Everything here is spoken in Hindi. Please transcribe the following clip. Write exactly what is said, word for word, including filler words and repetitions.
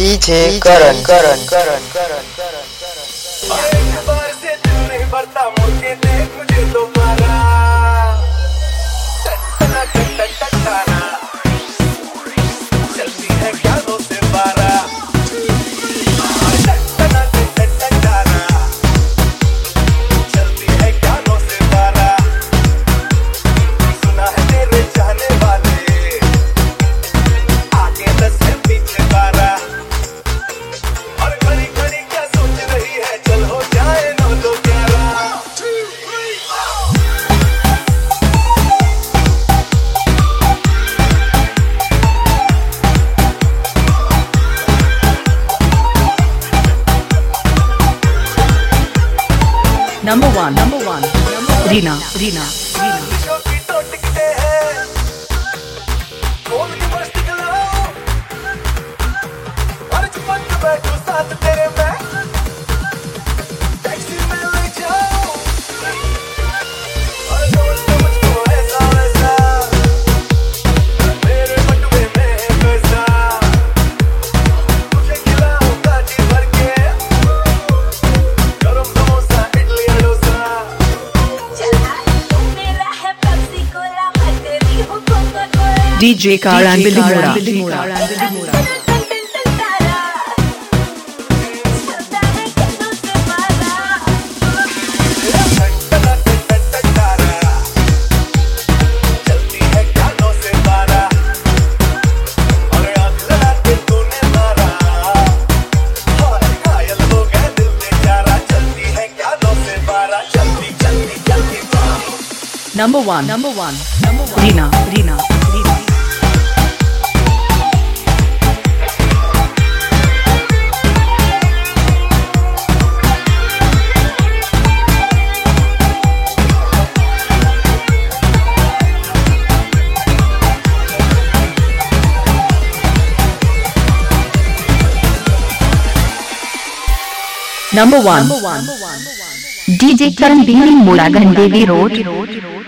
डीजे करण करण करण करण करण करण एक बार से दिल नहीं भरता, मुझे देख मुझे दोबारा टटना टटना चलती है ख्यालों से बारा टटना टटना चलती है ख्यालों से बारा। सुना है तेरे चाहने वाले आगे दस है पीछे बारह, और खड़ी खड़ी क्या सोच रही है, चल हो जाए नौ दो ग्यारह। Number one, number one, Reena, Reena, Reena. की तो टिकटे हैं, बोल के मस्ती कराओ, और चिपक के बैठो साथ तेरे मैं, टैक्सी में ले जाओ, और दोस्त मुझको ऐसा वैसा, मेरे बटुए में है पैसा, तुझे खिलाऊंगा जी भर के, गरम samosa idli dosa. D J Karan Bilimura. चलती है ख्यालों से बारा, और आँख लगा के तूने मारा, और घायल हो गया दिल बेचारा। चलती है ख्यालों से बारा, चलती चलती चलती बारा। Number one, number one, Reena, Reena, Reena. Number one, D J Karan Bilimura, Gandevi Road.